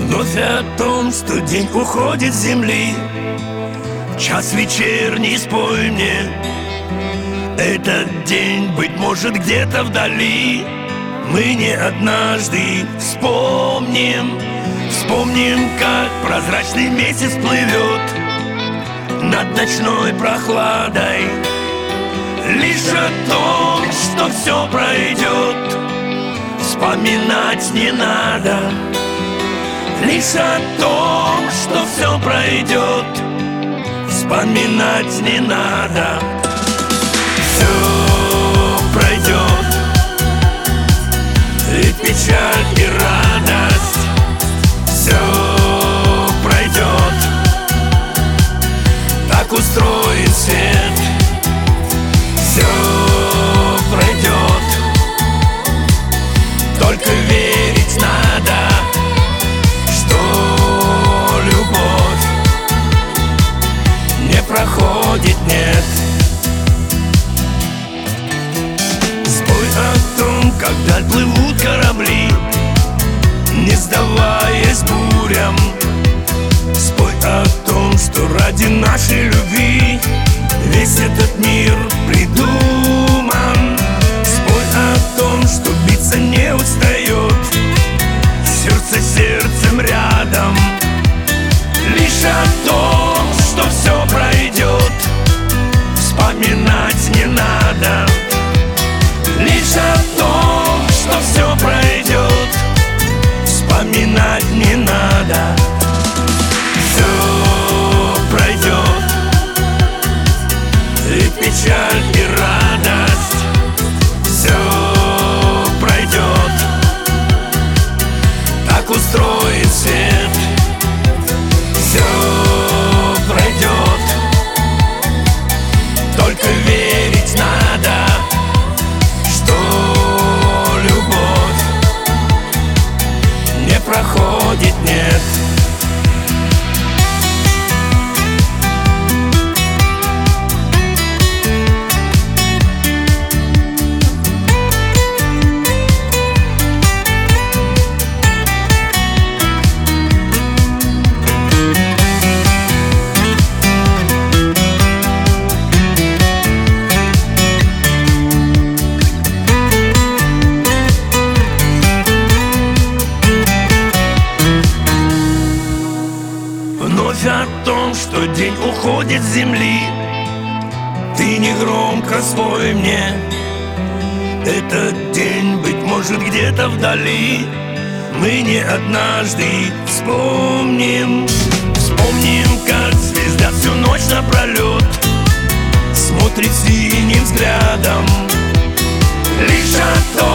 Вновь о том, что день уходит с земли. Час вечерний, спой мне. Этот день, быть может, где-то вдали. Мы не однажды вспомним, как прозрачный месяц плывет над ночной прохладой. Лишь о том, что все пройдет, вспоминать не надо. Лишь о том, что все пройдет, вспоминать не надо. Все пройдет, и печаль, и радость. Все пройдет, так устроен свет. Все пройдет, только верить надо, что любовь не проходит, нет. Спой о том, когда плывут корабли, не сдаваясь бурям. Спой о том, что ради нашей любви весь этот мир придуман. Спой о том, что биться не устает, сердце сердцем рядом. Лишь о том, что все пройдет, вспоминать не надо. Лишь о том, что все пройдет, вспоминать не надо. Все пройдет, и печаль, и радость. Все пройдет, так устроен свет. Все пройдет, только верить надо, что любовь не проходит, нет. Вновь о том, что день уходит с земли. Ты негромко спой мне. Этот день, быть может, где-то вдали. Мы не однажды вспомним, как звезда всю ночь напролет смотрит синим взглядом. Лишь о том,